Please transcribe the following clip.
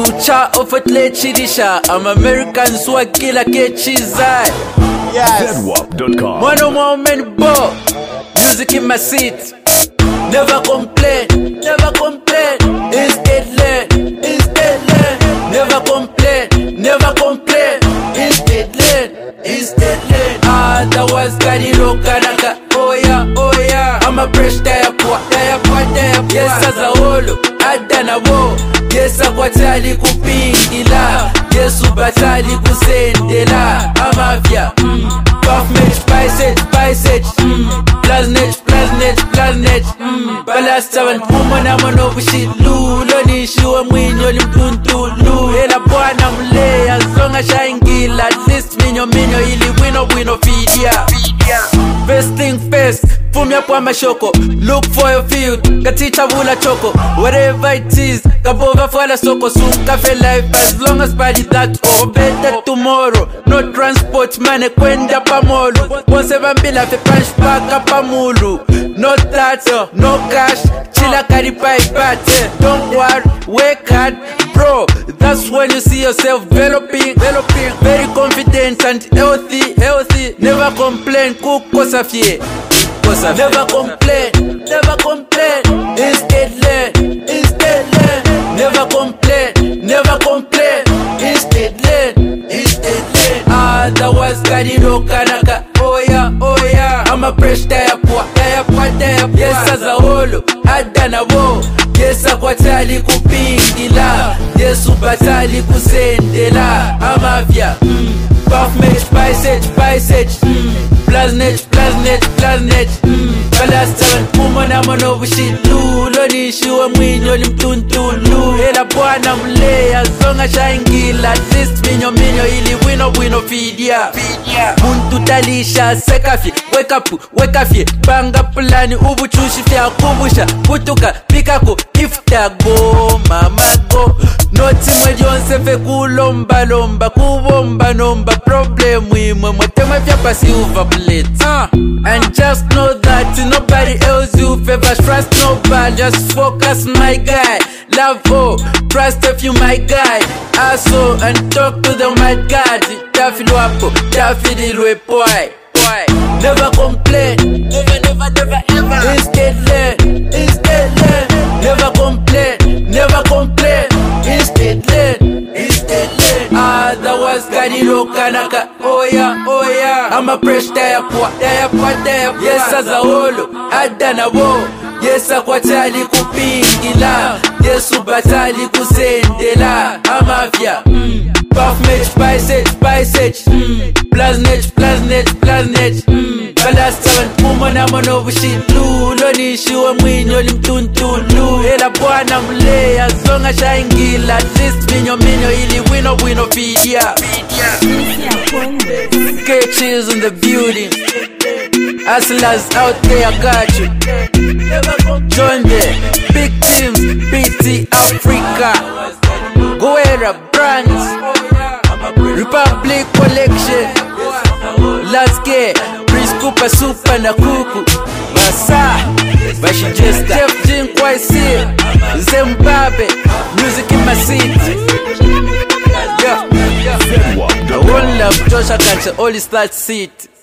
Ucha ofotle chidisha. I'm American so I kill a ketchiza. Yes. ZWAP.com. One moment bo. Music in my seat. Never complain, never complain. Instead learn, instead learn. Never complain, never complain. Instead learn, instead learn. Otherwise kadiro kanaka. Oh yeah. I'm a fresh diapo. Yes as a holo, adana wo. Yes akwatali kupingila. Yes ubatali kusendela. Amavia, puff match, biceps, plasnet, balasta wanpuma na manobushi lulo nishiwa mwinyo limtuntulu hela bwana mle azonga shaingila at least minyo ili wino fidia. First thing first, fumya kwa mashoko. Look for your field, katicha vula choko. Whatever it is, kabova fwala soko. Soon cafe life as long as body that or better tomorrow. No transport money kwenda pamolu. Once vambila fe punch paka pamulu. No that, no cash, chilla karipa ipate. Don't worry, work hard, bro. That's when you see yourself developing. Very confident and healthy. Never complain, kukosa fie. Never complain, instead learn. Never complain, instead learn. Otherwise kadiro kanaka. Oh yeah. I'm a fresh diapo. Yes as a holo, adana wo. Yes akwatali kupingila. Yes ubatali kusendela. Amavia, puff match, biceps, plasnet, balasta wanpuma na manobushi lulo nishiwa mwinyo limtuntulu hela bwana mle azonga shaingila at least minyo ili wino fidia. Muntu talisha sekafi, wake up fie banga plani ubuchushi fya kubusha kutuka pikako ifta go mama go. Noti mwe jonse fe kulomba kubomba nomba problem imwe mwetema fya pasi overplate. And just know that nobody else you favor. Trust nobody, just focus my guy. Love trust if you my guy. Also and talk to the my God. Daffy wapo, Daffy the boy. Never complain, never ever. Instead learn. Never complain, instead learn. Otherwise kadiro kanaka. Oh yeah. I'm a fresh diapo. Yes as a holo, adana wo. Yes akwatali kupingila. Yes ubatali kusendela. Amavia, puff match, biceps, plasnet, balasta wanpuma na manobushi lulo nishiwa mwinyo limtuntulu hela bwana mle azonga shaingila at least minyo ili wino fidia. Catches in the building, hustlers out there, I got you. Join the big teams, BT Africa, Guerra Brands, Republic Collection, Last Gay, Prince Cooper, Super na Kuku, Basa, Bashijesta, Jeff Jin Kwaisi, Zimbabwe, music in my seat. I won't love Josh, I got all this that seat.